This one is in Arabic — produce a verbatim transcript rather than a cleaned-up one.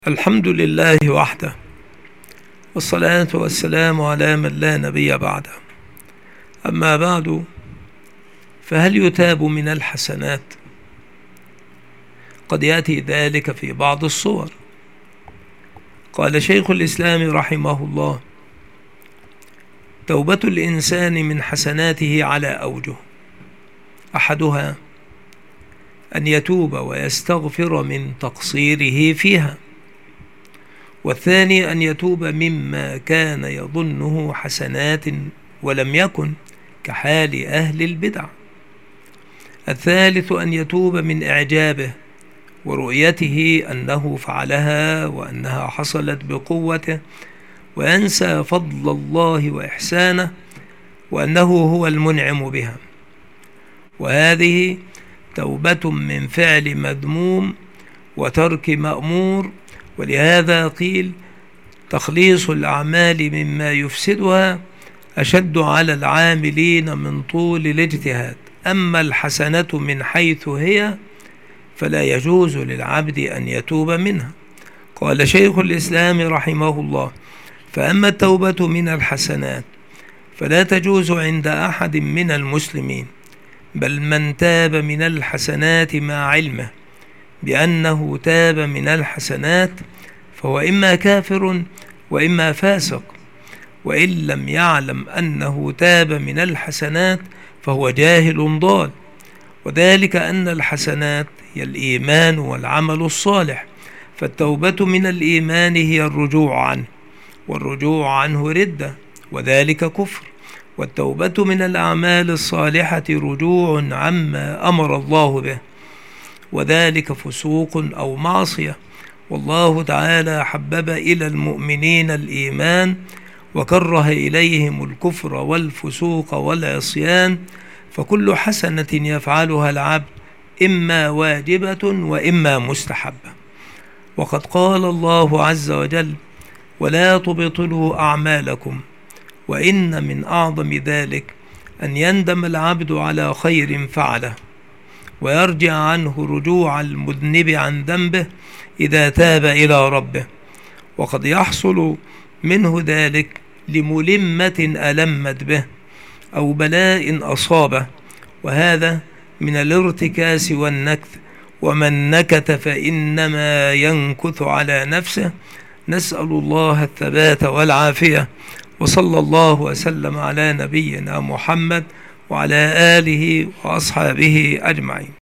الحمد لله وحده، والصلاة والسلام على من لا نبي بعده. أما بعد، فهل يتاب من الحسنات؟ قد يأتي ذلك في بعض الصور. قال شيخ الإسلام رحمه الله: توبة الإنسان من حسناته على أوجه، أحدها أن يتوب ويستغفر من تقصيره فيها، والثاني أن يتوب مما كان يظنه حسنات ولم يكن، كحال أهل البدع. الثالث أن يتوب من إعجابه ورؤيته أنه فعلها وأنها حصلت بقوته، وينسى فضل الله وإحسانه وأنه هو المنعم بها. وهذه توبة من فعل مذموم وترك مأمور، ولهذا قيل: تخليص الأعمال مما يفسدها أشد على العاملين من طول الاجتهاد. أما الحسنة من حيث هي فلا يجوز للعبد أن يتوب منها. قال شيخ الإسلام رحمه الله: فأما التوبة من الحسنات فلا تجوز عند أحد من المسلمين، بل من تاب من الحسنات مع علمه بأنه تاب من الحسنات فهو إما كافر وإما فاسق، وإن لم يعلم أنه تاب من الحسنات فهو جاهل ضال. وذلك أن الحسنات هي الإيمان والعمل الصالح، فالتوبة من الإيمان هي الرجوع عنه، والرجوع عنه ردة وذلك كفر، والتوبة من الأعمال الصالحة رجوع عما أمر الله به وذلك فسوق أو معصية. والله تعالى حبب إلى المؤمنين الإيمان وكره إليهم الكفر والفسوق والعصيان، فكل حسنة يفعلها العبد إما واجبة وإما مستحبة. وقد قال الله عز وجل: ولا تبطلوا أعمالكم. وإن من أعظم ذلك أن يندم العبد على خير فعله ويرجع عنه رجوع المذنب عن ذنبه إذا تاب إلى ربه، وقد يحصل منه ذلك لملمة ألمت به أو بلاء أصابه، وهذا من الارتكاس والنكث، ومن نكث فإنما ينكث على نفسه. نسأل الله الثبات والعافية، وصلى الله وسلم على نبينا محمد وعلى آله وأصحابه أجمعين.